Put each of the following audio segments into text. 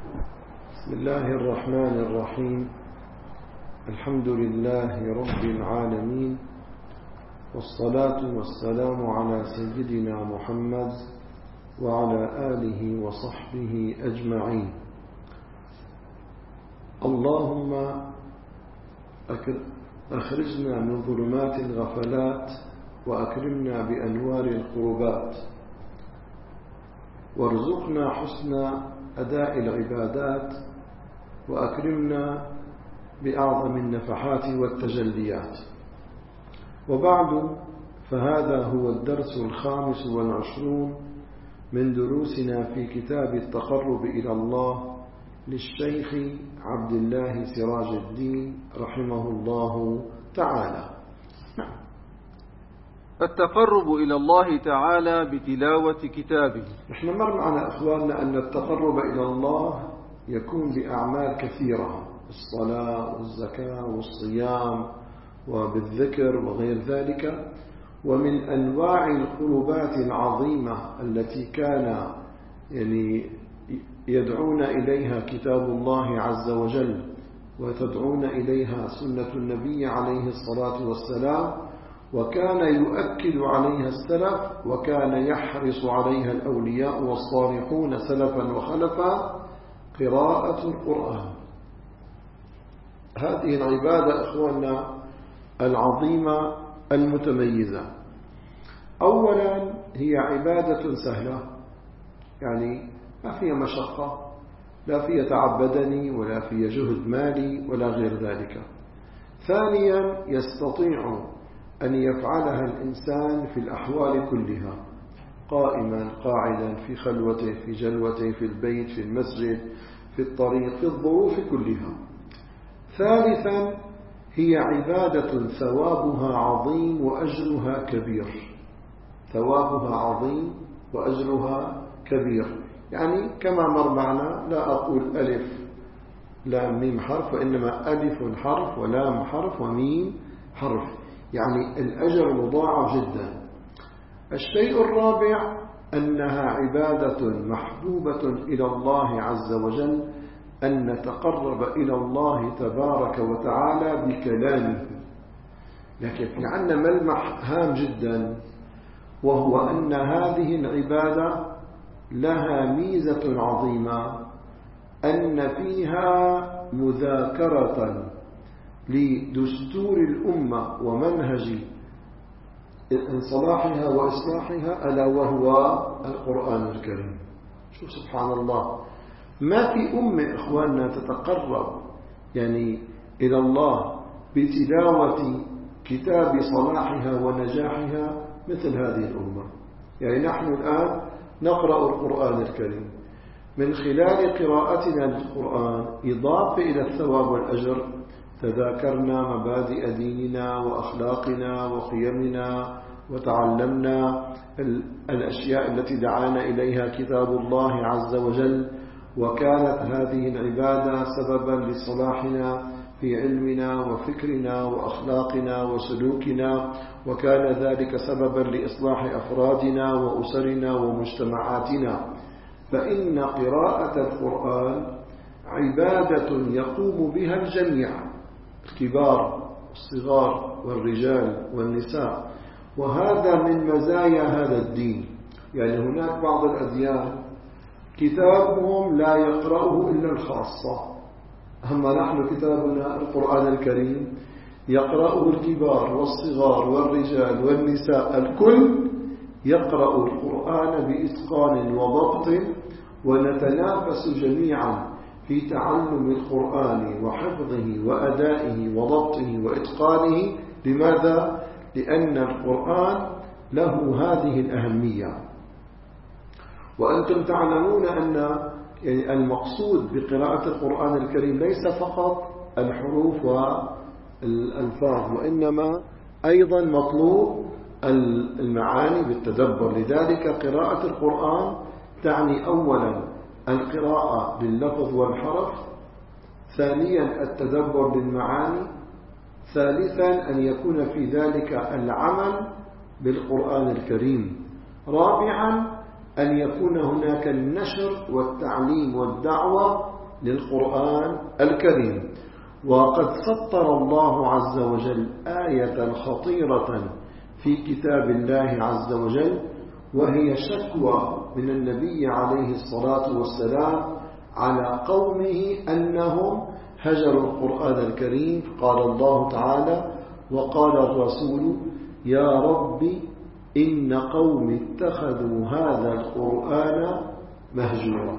بسم الله الرحمن الرحيم. الحمد لله رب العالمين، والصلاة والسلام على سيدنا محمد وعلى آله وصحبه أجمعين. اللهم أخرجنا من ظلمات الغفلات وأكرمنا بأنوار القربات، وارزقنا حسن أداء العبادات، وأكرمنا بأعظم النفحات والتجليات. وبعد، فهذا هو الدرس 25 من دروسنا في كتاب التقرب إلى الله للشيخ عبد الله سراج الدين رحمه الله تعالى. التقرب إلى الله تعالى بتلاوة كتابه. نحن مر معنا أخواننا أن التقرب إلى الله يكون بأعمال كثيرة، الصلاة والزكاة والصيام وبالذكر وغير ذلك، ومن أنواع القربات العظيمة التي كان يدعون إليها كتاب الله عز وجل وتدعون إليها سنة النبي عليه الصلاة والسلام، وكان يؤكد عليها السلف، وكان يحرص عليها الأولياء والصالحون سلفا وخلفا: قراءة القرآن. هذه العبادة أخواننا العظيمة المتميزة. أولا، هي عبادة سهلة، يعني ما فيها مشقة، لا فيها تعب بدني ولا فيها جهد مالي ولا غير ذلك. ثانيا، يستطيع أن يفعلها الإنسان في الأحوال كلها، قائما قاعدا، في خلوته، في جلوته، في البيت، في المسجد، في الطريق، في الظروف كلها. ثالثا، هي عبادة ثوابها عظيم وأجرها كبير. ثوابها عظيم وأجرها كبير، يعني كما مر معنا، لا أقول ألف لام ميم حرف، وإنما ألف حرف ولام حرف وميم حرف، يعني الأجر مضاعف جدا. الشيء الرابع، أنها عبادة محبوبة إلى الله عز وجل، أن نتقرب إلى الله تبارك وتعالى بكلامه. لكن في عندنا ملمح هام جدا، وهو أن هذه العبادة لها ميزة عظيمة، أن فيها مذاكرة لدستور الأمة ومنهج صلاحها وإصلاحها، ألا وهو القرآن الكريم. شوف سبحان الله، ما في أمة إخواننا تتقرب إلى الله بتلاوة كتاب صلاحها ونجاحها مثل هذه الأمة. نحن الآن نقرأ القرآن الكريم، من خلال قراءتنا للقرآن إضافة إلى الثواب والأجر تذاكرنا مبادئ ديننا وأخلاقنا وقيمنا، وتعلمنا الأشياء التي دعانا إليها كتاب الله عز وجل، وكانت هذه العبادة سببا لصلاحنا في علمنا وفكرنا وأخلاقنا وسلوكنا، وكان ذلك سببا لإصلاح أفرادنا وأسرنا ومجتمعاتنا. فإن قراءة القرآن عبادة يقوم بها الجميع، الكبار والصغار والرجال والنساء، وهذا من مزايا هذا الدين. هناك بعض الأديان كتابهم لا يقرأه إلا الخاصة، أما نحن كتابنا القرآن الكريم يقرأه الكبار والصغار والرجال والنساء، الكل يقرأ القرآن بإتقان وضبط، ونتنافس جميعا في تعلم القرآن وحفظه وأدائه وضبطه وإتقانه. لماذا؟ لأن القرآن له هذه الأهمية. وأنتم تعلمون أن المقصود بقراءة القرآن الكريم ليس فقط الحروف والألفاظ، وإنما أيضا مطلوب المعاني بالتدبر. لذلك قراءة القرآن تعني أولا القراءة باللفظ والحرف، ثانيا التدبر بالمعاني، ثالثا أن يكون في ذلك العمل بالقرآن الكريم، رابعا أن يكون هناك النشر والتعليم والدعوة للقرآن الكريم. وقد سطر الله عز وجل آية خطيرة في كتاب الله عز وجل، وهي شكوى من النبي عليه الصلاة والسلام على قومه أنهم هجروا القرآن الكريم. قال الله تعالى: وقال الرسول يا رب إن قوم اتخذوا هذا القرآن مهجورا.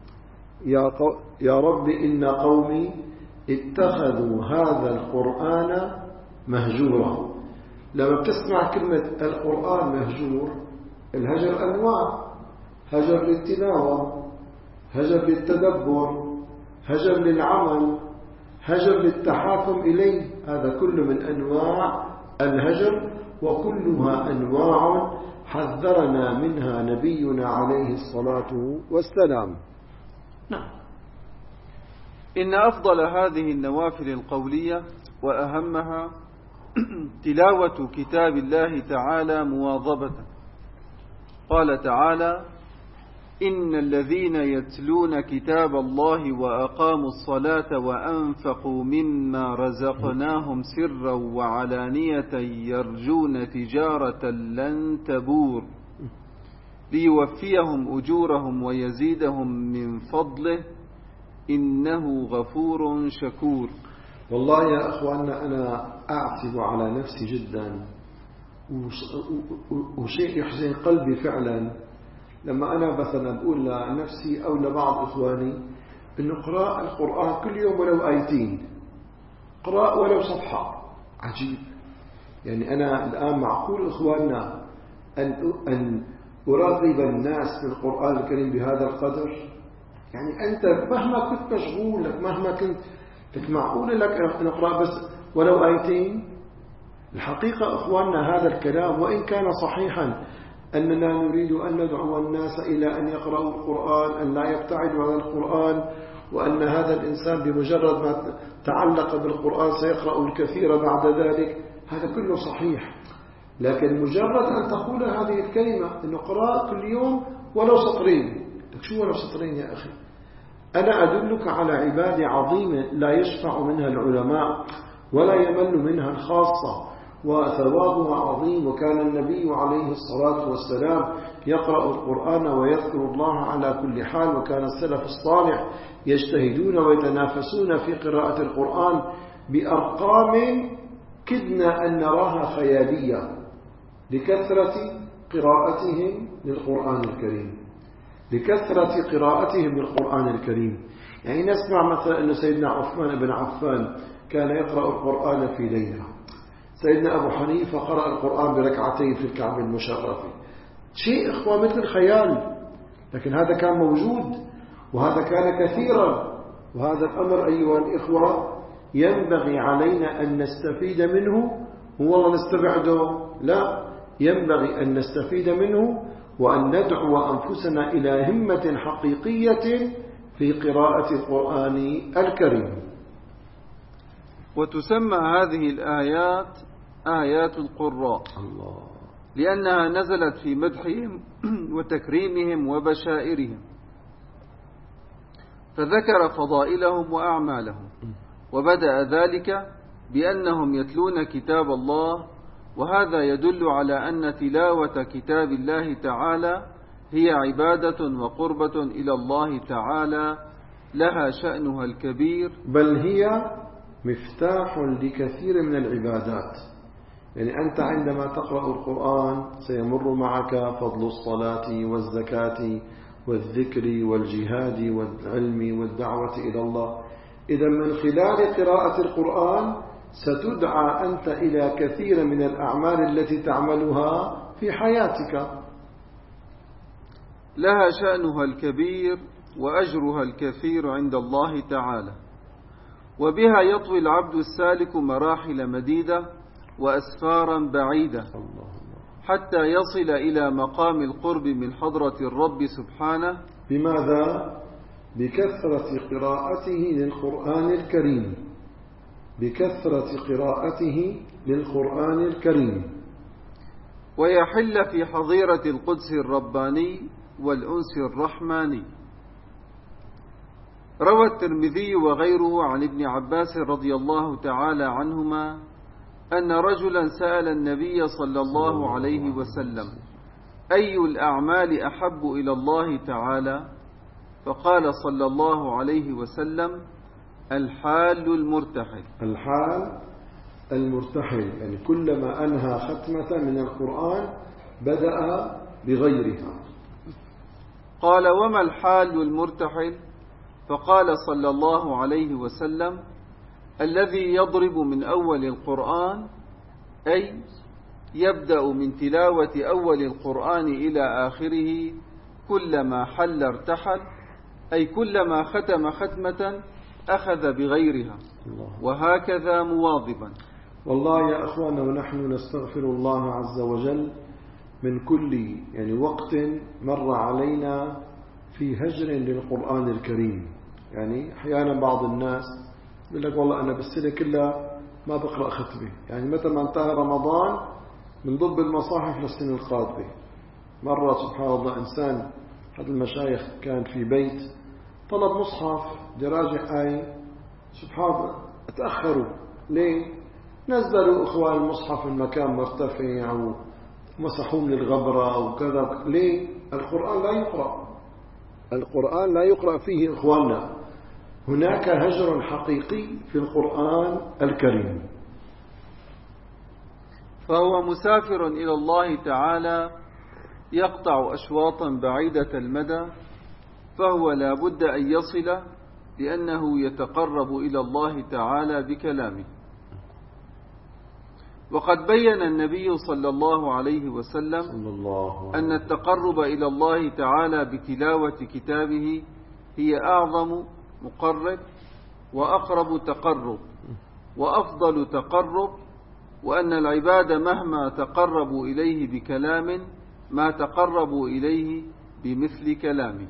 يا رب إن قومي اتخذوا هذا القرآن مهجورا. لما بتسمع كلمة القرآن مهجور، الهجر أنواع: هجر للتلاوة، هجر للتدبر، هجر للعمل، هجر للتحاكم إليه. هذا كله من أنواع الهجر، وكلها أنواع حذرنا منها نبينا عليه الصلاة والسلام. نعم. إن أفضل هذه النوافل القولية وأهمها تلاوة كتاب الله تعالى مواظبة. قال تعالى: إن الذين يتلون كتاب الله وأقاموا الصلاة وأنفقوا مما رزقناهم سرا وعلانية يرجون تجارة لن تبور ليوفيهم أجورهم ويزيدهم من فضله إنه غفور شكور. والله يا أخواننا أنا أعتب على نفسي جدا، وشيء يحزن قلبي فعلا لما أنا مثلا بقول لنفسي أو لبعض إخواني إنه قراءة القرآن كل يوم ولو آيتين، قراءة ولو صفحة. عجيب. يعني أنا الآن معقول إخواننا أن أراقب الناس في القرآن الكريم بهذا القدر؟ يعني أنت مهما كنت مشغول لك، مهما كنت معقول لك نقرأ بس ولو آيتين؟ الحقيقة إخواننا هذا الكلام وإن كان صحيحا أننا نريد أن ندعو الناس إلى أن يقرأوا القرآن، أن لا يبتعدوا عن القرآن، وأن هذا الإنسان بمجرد ما تعلق بالقرآن سيقرأ الكثير بعد ذلك، هذا كله صحيح. لكن مجرد أن تقول هذه الكلمة أنه قراءة كل يوم ولو سطرين، شو ولو سطرين يا أخي؟ أنا أدلك على عبادة عظيمة لا يشفع منها العلماء ولا يمل منها الخاصة، وثوابها عظيم. وكان النبي عليه الصلاة والسلام يقرأ القرآن ويذكر الله على كل حال، وكان السلف الصالح يجتهدون ويتنافسون في قراءة القرآن بأرقام كدنا أن نراها خيالية لكثرة قراءتهم للقرآن الكريم، لكثرة قراءتهم للقرآن الكريم. يعني نسمع مثلا أن سيدنا عثمان بن عفان كان يقرأ القرآن في ليلة، سيدنا أبو حنيفة قرأ القرآن بركعتين في الكعبة المشرفة. شيء إخوة مثل الخيال، لكن هذا كان موجود وهذا كان كثيرا. وهذا الأمر أيها الإخوة ينبغي علينا أن نستفيد منه، هو نستبعده، لا، ينبغي أن نستفيد منه وأن ندعو أنفسنا إلى همة حقيقية في قراءة القرآن الكريم. وتسمى هذه الآيات آيات القراء الله، لأنها نزلت في مدحهم وتكريمهم وبشائرهم، فذكر فضائلهم وأعمالهم، وبدأ ذلك بأنهم يتلون كتاب الله. وهذا يدل على أن تلاوة كتاب الله تعالى هي عبادة وقربة إلى الله تعالى لها شأنها الكبير، بل هي مفتاح لكثير من العبادات. يعني أنت عندما تقرأ القرآن سيمر معك فضل الصلاة والزكاة والذكر والجهاد والعلم والدعوة إلى الله. إذا من خلال قراءة القرآن ستدعى أنت إلى كثير من الأعمال التي تعملها في حياتك. لها شأنها الكبير وأجرها الكثير عند الله تعالى، وبها يطوي العبد السالك مراحل مديدة وأسفارا بعيدة حتى يصل إلى مقام القرب من حضرة الرب سبحانه. بماذا؟ بكثرة قراءته للقرآن الكريم، بكثرة قراءته للقرآن الكريم. ويحل في حظيرة القدس الرباني والأنس الرحماني. روى الترمذي وغيره عن ابن عباس رضي الله تعالى عنهما أن رجلا سأل النبي صلى الله عليه وسلم: أي الأعمال أحب إلى الله تعالى؟ فقال صلى الله عليه وسلم: الحال المرتحل. الحال المرتحل، يعني كلما أنهى ختمة من القرآن بدأ بغيرها. قال: وما الحال المرتحل؟ فقال صلى الله عليه وسلم: الذي يضرب من أول القرآن، أي يبدأ من تلاوة أول القرآن إلى آخره، كلما حل ارتحل، أي كلما ختم ختمة أخذ بغيرها، وهكذا مواظبا. والله يا أخوانا، ونحن نستغفر الله عز وجل من كل وقت مر علينا في هجر للقرآن الكريم. يعني أحيانا بعض الناس يقول لك: والله أنا بالسنة كلها ما بقرأ ختمة، يعني متى ما انتهى رمضان بنضب المصاحف للسنة القادمة. مرة سبحان الله إنسان هذا المشايخ كان في بيت طلب مصحف دراجة آية، سبحان الله تأخروا. ليه؟ نزلوا إخوان المصحف من مكان مرتفع ومسحوه من الغبرة وكذا. ليه؟ القرآن لا يقرأ، القرآن لا يقرأ فيه إخواننا. هناك هجر حقيقي في القرآن الكريم. فهو مسافر إلى الله تعالى يقطع أشواطا بعيدة المدى، فهو لا بد أن يصل، لأنه يتقرب إلى الله تعالى بكلامه. وقد بين النبي صلى الله عليه وسلم أن التقرب إلى الله تعالى بتلاوة كتابه هي أعظم مقرب وأقرب تقرب وأفضل تقرب، وأن العباد مهما تقربوا إليه بكلام ما تقربوا إليه بمثل كلامه.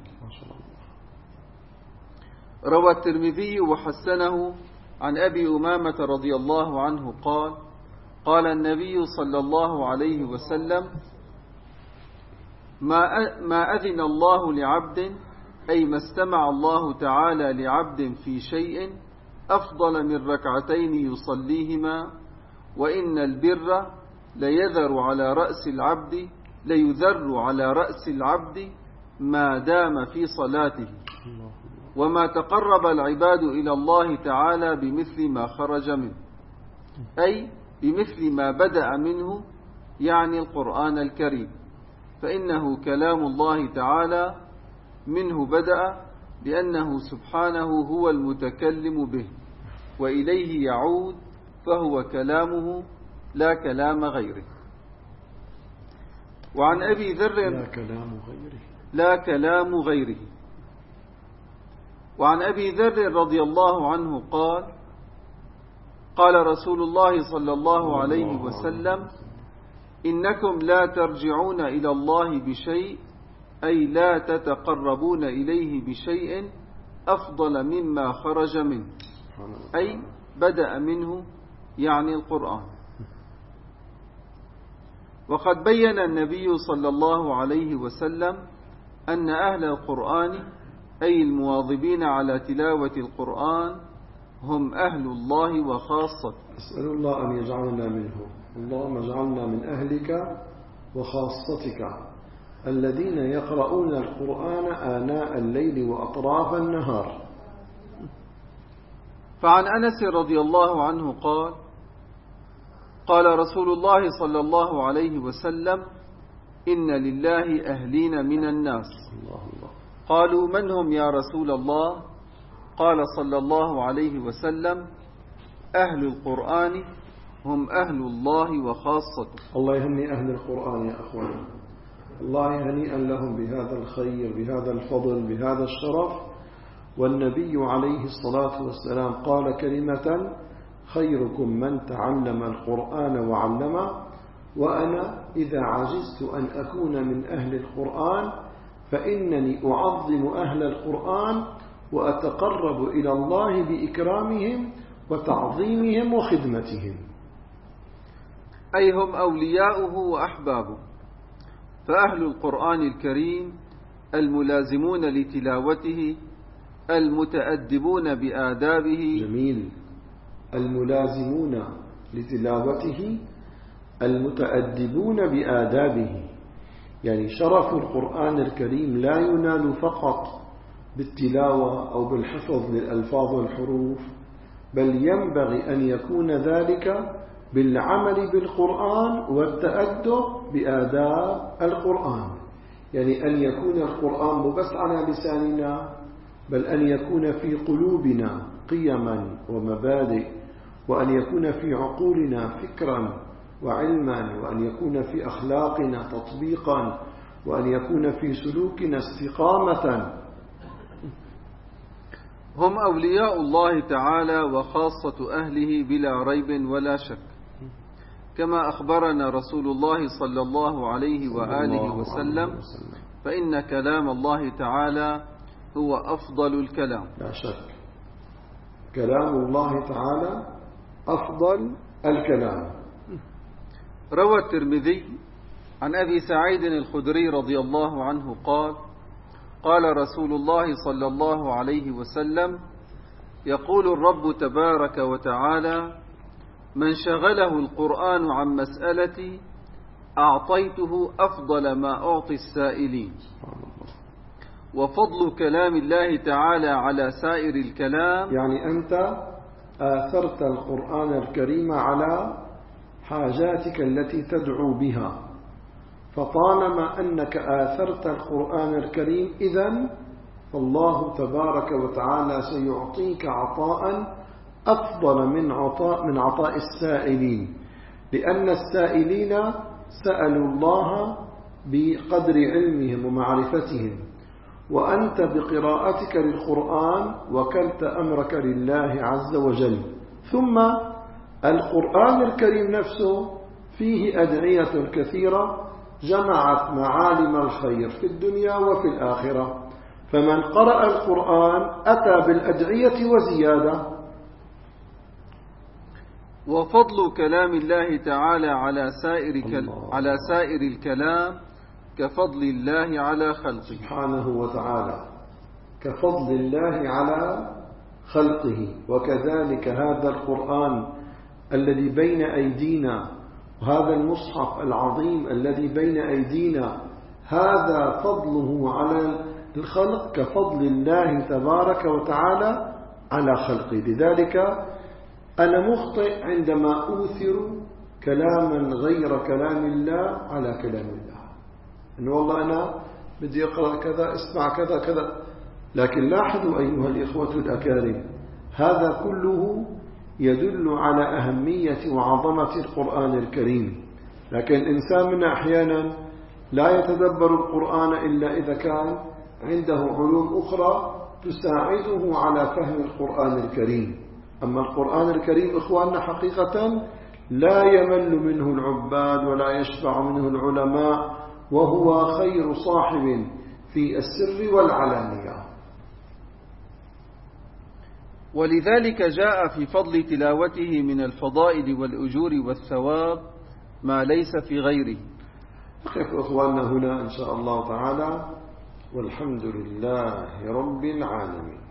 روى الترمذي وحسنه عن أبي أمامة رضي الله عنه قال: قال النبي صلى الله عليه وسلم: ما أذن الله لعبد، أي ما استمع الله تعالى لعبد في شيء أفضل من ركعتين يصليهما، وإن البر ليذر على رأس العبد ما دام في صلاته، وما تقرب العباد إلى الله تعالى بمثل ما خرج منه، أي بمثل ما بدأ منه، يعني القرآن الكريم، فإنه كلام الله تعالى، منه بدأ، لأنه سبحانه هو المتكلم به، وإليه يعود، فهو كلامه لا كلام غيره. وعن أبي ذر لا كلام غيره. وعن أبي ذر رضي الله عنه قال: قال رسول الله صلى الله عليه وسلم: إنكم لا ترجعون إلى الله بشيء، أي لا تتقربون إليه بشيء أفضل مما خرج منه، أي بدأ منه، يعني القرآن. وقد بين النبي صلى الله عليه وسلم أن أهل القرآن، أي المواظبين على تلاوة القرآن، هم أهل الله وخاصته. أسأل الله أن يجعلنا منهم. اللهم اجعلنا من أهلك وخاصتك الذين يقرؤون القرآن آناء الليل وأطراف النهار. فعن أنس رضي الله عنه قال: قال رسول الله صلى الله عليه وسلم: إن لله أهلين من الناس. قالوا: من هم يا رسول الله؟ قال صلى الله عليه وسلم: أهل القرآن هم أهل الله وخاصته. الله يهني أهل القرآن يا أخوان، الله يهنيئا لهم بهذا الخير، بهذا الفضل، بهذا الشرف. والنبي عليه الصلاة والسلام قال كلمة: خيركم من تعلم القرآن وعلمه. وأنا إذا عجزت أن أكون من أهل القرآن فإنني أعظم أهل القرآن وأتقرب إلى الله بإكرامهم وتعظيمهم وخدمتهم، أي هم أولياؤه وأحبابه. فأهل القرآن الكريم الملازمون لتلاوته المتأدبون بآدابه. جميل. الملازمون لتلاوته المتأدبون بآدابه، يعني شرف القرآن الكريم لا ينال فقط بالتلاوة أو بالحفظ للألفاظ والحروف، بل ينبغي أن يكون ذلك بالعمل بالقرآن والتأدب بآداب القرآن، يعني أن يكون القرآن مو بس على لساننا، بل أن يكون في قلوبنا قيما ومبادئ، وأن يكون في عقولنا فكرا وعلما، وأن يكون في أخلاقنا تطبيقا، وأن يكون في سلوكنا استقامة. هم أولياء الله تعالى وخاصة أهله بلا ريب ولا شك، كما أخبرنا رسول الله صلى الله عليه وآله وسلم، فإن كلام الله تعالى هو أفضل الكلام. لا شك كلام الله تعالى أفضل الكلام. روى الترمذي عن أبي سعيد الخدري رضي الله عنه قال: قال رسول الله صلى الله عليه وسلم: يقول الرب تبارك وتعالى: من شغله القرآن عن مسألتي أعطيته أفضل ما أعطي السائلين. وفضل كلام الله تعالى على سائر الكلام، يعني أنت آثرت القرآن الكريم على حاجاتك التي تدعو بها، فطالما أنك آثرت القرآن الكريم إذن فالله تبارك وتعالى سيعطيك عطاء أفضل من عطاء السائلين، لأن السائلين سألوا الله بقدر علمهم ومعرفتهم، وأنت بقراءتك للقرآن وكلت أمرك لله عز وجل. ثم القرآن الكريم نفسه فيه أدعية كثيرة جمعت معالم الخير في الدنيا وفي الآخرة، فمن قرأ القرآن أتى بالأدعية وزيادة. وفضل كلام الله تعالى على سائر الكلام كفضل الله على خلقه سبحانه وتعالى، كفضل الله على خلقه. وكذلك هذا القرآن الذي بين أيدينا، وهذا المصحف العظيم الذي بين أيدينا، هذا فضله على الخلق كفضل الله تبارك وتعالى على خلقه. لذلك أنا مخطئ عندما أوثر كلاما غير كلام الله على كلام الله، إنه والله أنا بدي أقرأ كذا، اسمع كذا كذا. لكن لاحظوا أيها الإخوة الأكارم، هذا كله يدل على أهمية وعظمة القرآن الكريم. لكن الإنسان منا أحيانا لا يتدبر القرآن إلا إذا كان عنده علوم أخرى تساعده على فهم القرآن الكريم. أما القرآن الكريم إخواننا حقيقة لا يمل منه العباد ولا يشبع منه العلماء، وهو خير صاحب في السر والعلانية. ولذلك جاء في فضل تلاوته من الفضائل والأجور والثواب ما ليس في غيره. نقف أخواننا هنا إن شاء الله تعالى، والحمد لله رب العالمين.